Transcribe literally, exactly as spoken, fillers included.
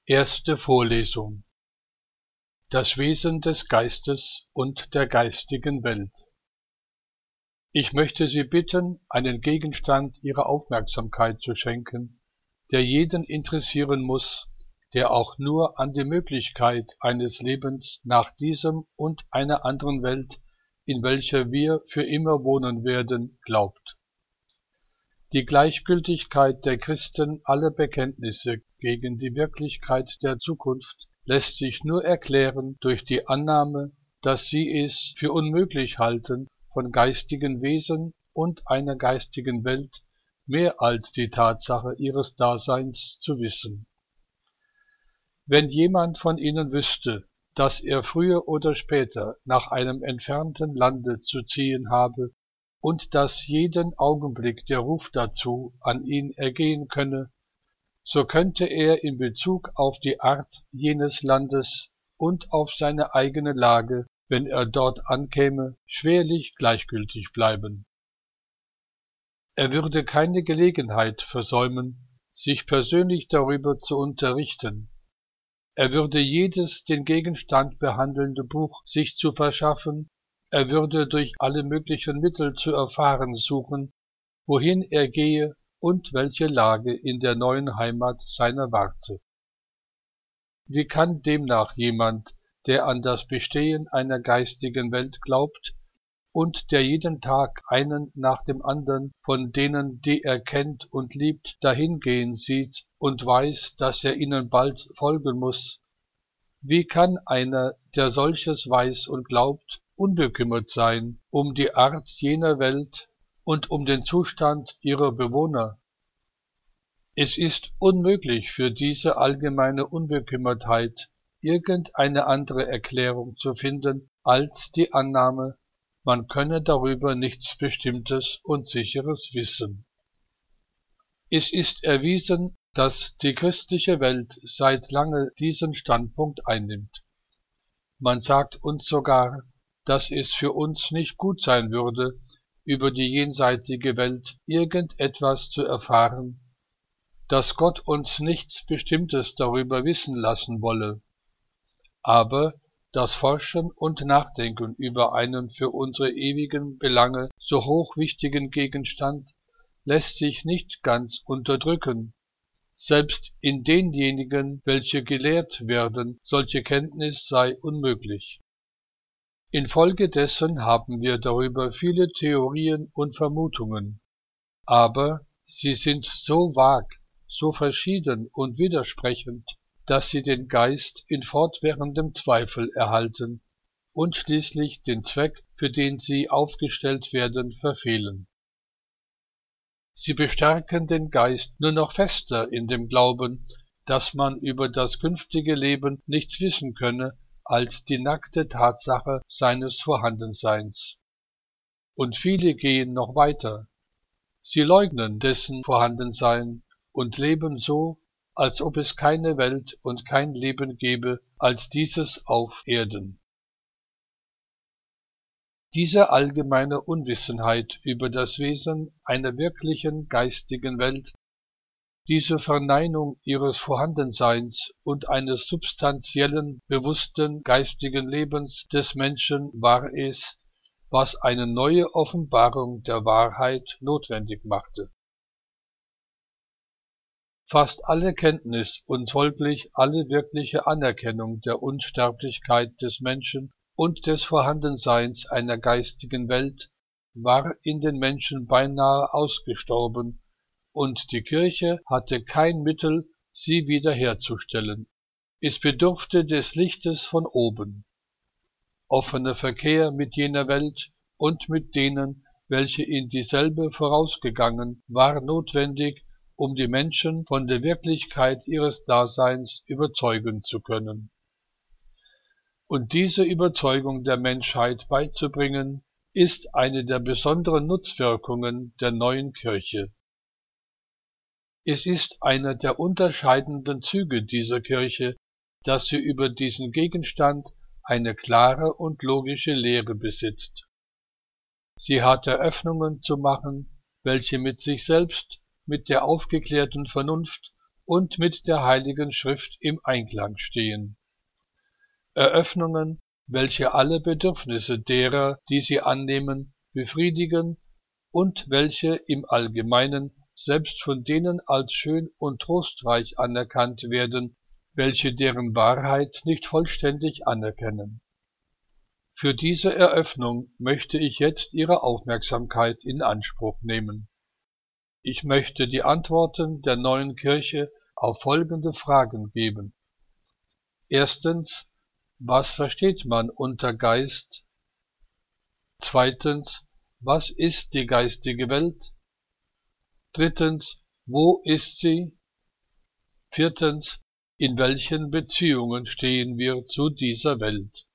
Erste Vorlesung. Das Wesen des Geistes und der geistigen Welt. Ich möchte Sie bitten, einen Gegenstand Ihrer Aufmerksamkeit zu schenken, der jeden interessieren muss, der auch nur an die Möglichkeit eines Lebens nach diesem und einer anderen Welt, in welcher wir für immer wohnen werden, glaubt. Die Gleichgültigkeit der Christen aller Bekenntnisse gegen die Wirklichkeit der Zukunft lässt sich nur erklären durch die Annahme, dass sie es für unmöglich halten, von geistigen Wesen und einer geistigen Welt mehr als die Tatsache ihres Daseins zu wissen. Wenn jemand von ihnen wüsste, dass er früher oder später nach einem entfernten Lande zu ziehen habe und dass jeden Augenblick der Ruf dazu an ihn ergehen könne, so könnte er in Bezug auf die Art jenes Landes und auf seine eigene Lage, wenn er dort ankäme, schwerlich gleichgültig bleiben. Er würde keine Gelegenheit versäumen, sich persönlich darüber zu unterrichten. Er würde jedes den Gegenstand behandelnde Buch sich zu verschaffen, er würde durch alle möglichen Mittel zu erfahren suchen, wohin er gehe und welche Lage in der neuen Heimat seiner warte. Wie kann demnach jemand, der an das Bestehen einer geistigen Welt glaubt und der jeden Tag einen nach dem andern von denen, die er kennt und liebt, dahingehen sieht und weiß, dass er ihnen bald folgen muss, wie kann einer, der solches weiß und glaubt, unbekümmert sein um die Art jener Welt und um den Zustand ihrer Bewohner? Es ist unmöglich für diese allgemeine Unbekümmertheit irgendeine andere Erklärung zu finden als die Annahme, man könne darüber nichts Bestimmtes und Sicheres wissen. Es ist erwiesen, dass die christliche Welt seit lange diesen Standpunkt einnimmt. Man sagt uns sogar, dass es für uns nicht gut sein würde, über die jenseitige Welt irgendetwas zu erfahren, dass Gott uns nichts Bestimmtes darüber wissen lassen wolle. Aber das Forschen und Nachdenken über einen für unsere ewigen Belange so hochwichtigen Gegenstand lässt sich nicht ganz unterdrücken. Selbst in denjenigen, welche gelehrt werden, solche Kenntnis sei unmöglich. Infolgedessen haben wir darüber viele Theorien und Vermutungen, aber sie sind so vag, so verschieden und widersprechend, dass sie den Geist in fortwährendem Zweifel erhalten und schließlich den Zweck, für den sie aufgestellt werden, verfehlen. Sie bestärken den Geist nur noch fester in dem Glauben, dass man über das künftige Leben nichts wissen könne als die nackte Tatsache seines Vorhandenseins. Und viele gehen noch weiter. Sie leugnen dessen Vorhandensein und leben so, als ob es keine Welt und kein Leben gäbe als dieses auf Erden. Diese allgemeine Unwissenheit über das Wesen einer wirklichen geistigen Welt, diese Verneinung ihres Vorhandenseins und eines substanziellen, bewussten geistigen Lebens des Menschen war es, was eine neue Offenbarung der Wahrheit notwendig machte. Fast alle Kenntnis und folglich alle wirkliche Anerkennung der Unsterblichkeit des Menschen und des Vorhandenseins einer geistigen Welt war in den Menschen beinahe ausgestorben, und die Kirche hatte kein Mittel, sie wiederherzustellen. Es bedurfte des Lichtes von oben. Offener Verkehr mit jener Welt und mit denen, welche in dieselbe vorausgegangen, war notwendig, um die Menschen von der Wirklichkeit ihres Daseins überzeugen zu können. Und diese Überzeugung der Menschheit beizubringen, ist eine der besonderen Nutzwirkungen der neuen Kirche. Es ist einer der unterscheidenden Züge dieser Kirche, dass sie über diesen Gegenstand eine klare und logische Lehre besitzt. Sie hat Eröffnungen zu machen, welche mit sich selbst, mit der aufgeklärten Vernunft und mit der Heiligen Schrift im Einklang stehen. Eröffnungen, welche alle Bedürfnisse derer, die sie annehmen, befriedigen und welche im Allgemeinen selbst von denen als schön und trostreich anerkannt werden, welche deren Wahrheit nicht vollständig anerkennen. Für diese Eröffnung möchte ich jetzt Ihre Aufmerksamkeit in Anspruch nehmen. Ich möchte die Antworten der neuen Kirche auf folgende Fragen geben. Erstens, was versteht man unter Geist? Zweitens, was ist die geistige Welt? Drittens, wo ist sie? Viertens, in welchen Beziehungen stehen wir zu dieser Welt?